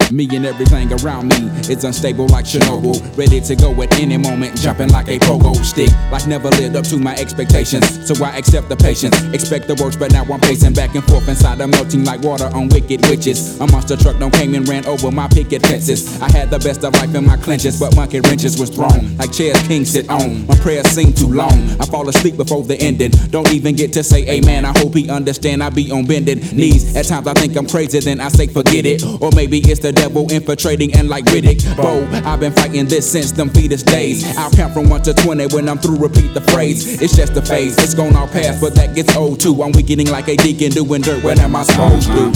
Me and everything around me is unstable like Chernobyl. Ready to go at any moment, jumping like a pogo stick. Life never lived up to my expectations, so I accept the patience. Expect the worst, but now I'm pacing back and forth inside. I'm melting like water on wicked witches. A monster truck done came and ran over my picket fences. I had the best of life in my clenches, but monkey wrenches was thrown like chairs kings sit on. My prayers seem too long. I fall asleep before the ending. Don't even get to say amen. I hope he understand I be on bended knees. At times I think I'm crazy, then I say forget it. Or maybe it's the devil infiltrating, and like Riddick Bowe, I've been fighting this since them fetus days. I'll count from 1 to 20. When I'm through, repeat the phrase. It's just a phase, it's gone all past, but that gets old too. I'm weakening like a deacon doing dirt. What am I supposed to?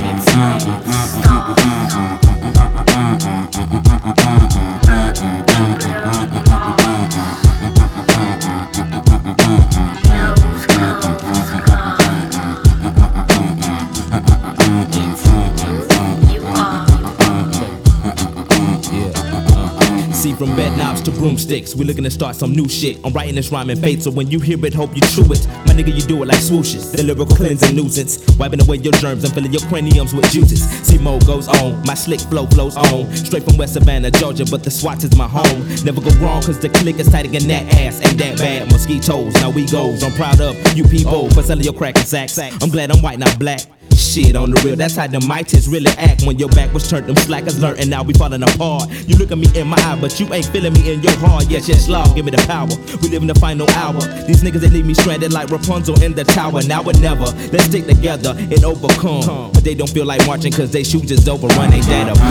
See, from bed knobs to broomsticks, we looking to start some new shit. I'm writing this rhyme in faith, so when you hear it, hope you chew it. My nigga, you do it like swooshes, the lyrical cleansing nuisance, wiping away your germs and filling your craniums with juices. See, mo goes on, my slick flow flows on, straight from West Savannah, Georgia, but the Swats is my home. Never go wrong, cause the click is tighter than that ass. Ain't that bad, mosquitoes, now we goes. I'm proud of you people for selling your crack and sacks. I'm glad I'm white, not black. Shit, on the real, that's how the mites really act. When your back was turned, them slackers learned, and now we falling apart. You look at me in my eye, but you ain't feeling me in your heart. Yes, Lord, give me the power. We live in the final hour. These niggas, they leave me stranded like Rapunzel in the tower. Now or never, let's stick together and overcome. But they don't feel like marching, cause they shoes is overrun. Ain't that a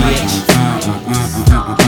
bitch?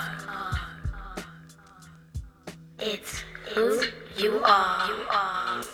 It's who you are.